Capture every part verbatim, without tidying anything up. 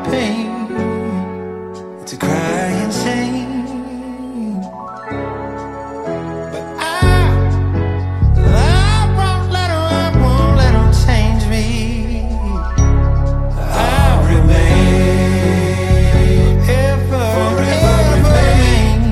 pain, to cry and sing. But I, I won't let 'em, I won't let 'em change me. I'll remain forever, forever remain.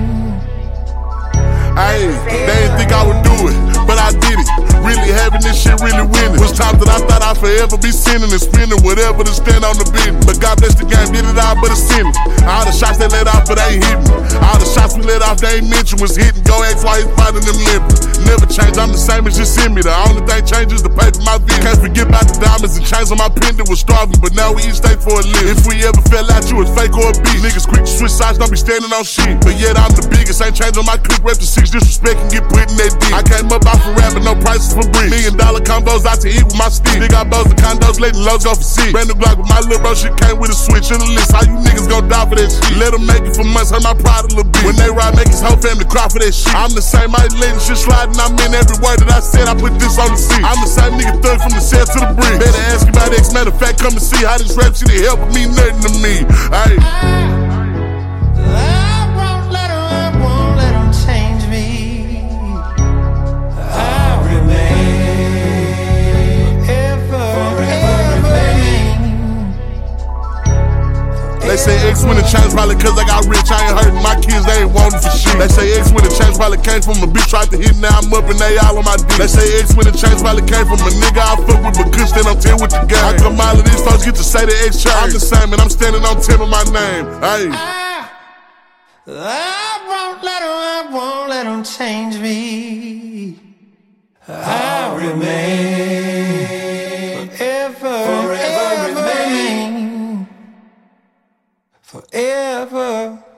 Hey, they didn't think I would do it, but I did it. Really having this shit, really winning. Was times that I thought I'd forever be sinning and spending whatever to stand on the business. But God bless the game, did it all but a sinning. All the shots they let off, but they ain't hitting. All the shots we let off, they ain't mentioned was hitting. Go ask why he's fighting them limping. Never change, I'm the same as you send me. The only thing changes the paper my video. Can't forget about the diamonds and chains on my pendant was starving, but now we eat steak for a living. If we ever fell out, you was fake or a beat. Niggas quick to switch sides, don't be standing on shit. But yet I'm the biggest, ain't changing my clique. Rep to six, disrespect and get put in that dick. I came up off of rapping, no prices for bricks. Million dollar combos out to eat with my stick. Big got bows and condos, letting lows go for six. Brand new Glock with my little bro, shit came with a switch in the list. How you niggas gon' die for that shit? Let them make it for months, hurt my pride a little bit. When they ride, make his whole family cry for that shit. I'm the same, I ain't letting shit sliding. I'm in every word that I said, I put this on the seat. I'm the same nigga thug from the cell to the bridge. Better ask you about X, matter of fact, come and see how this rap shit help me, nothing to me. Ayy. They say X when it changed probably cause I got rich, I ain't hurting my kids, they ain't wanting for shit. They say X when it changed probably came from a bitch tried to hit, now I'm up and they all on my dick. They say X when it changed probably came from a nigga I fuck with, but good stand on ten with the game. I come all of these folks get to say the X change. I'm the same and I'm standing on ten with my name. Hey. I, I won't let 'em, I won't let 'em change me. I'll remain forever, forever remain. Forever.